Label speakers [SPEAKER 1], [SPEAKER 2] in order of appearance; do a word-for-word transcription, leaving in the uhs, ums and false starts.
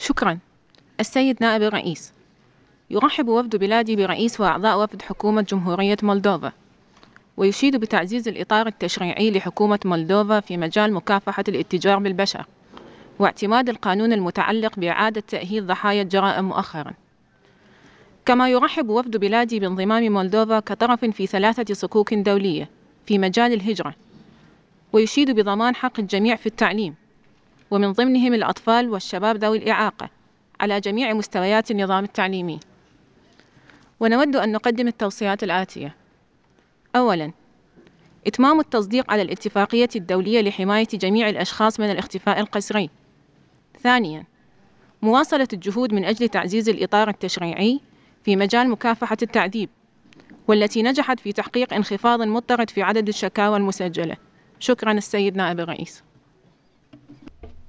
[SPEAKER 1] شكرا. السيد نائب الرئيس، يرحب وفد بلادي برئيس وأعضاء وفد حكومة جمهورية مولدوفا، ويشيد بتعزيز الإطار التشريعي لحكومة مولدوفا في مجال مكافحة الاتجار بالبشر واعتماد القانون المتعلق بإعادة تأهيل ضحايا الجرائم مؤخرا. كما يرحب وفد بلادي بانضمام مولدوفا كطرف في ثلاثة صكوك دولية في مجال الهجرة، ويشيد بضمان حق الجميع في التعليم، ومن ضمنهم الأطفال والشباب ذوي الإعاقة على جميع مستويات النظام التعليمي. ونود أن نقدم التوصيات الآتية: أولاً، إتمام التصديق على الاتفاقية الدولية لحماية جميع الأشخاص من الاختفاء القسري. ثانياً، مواصلة الجهود من أجل تعزيز الإطار التشريعي في مجال مكافحة التعذيب، والتي نجحت في تحقيق انخفاض مضطرد في عدد الشكاوى المسجلة. شكراً السيد نائب الرئيس.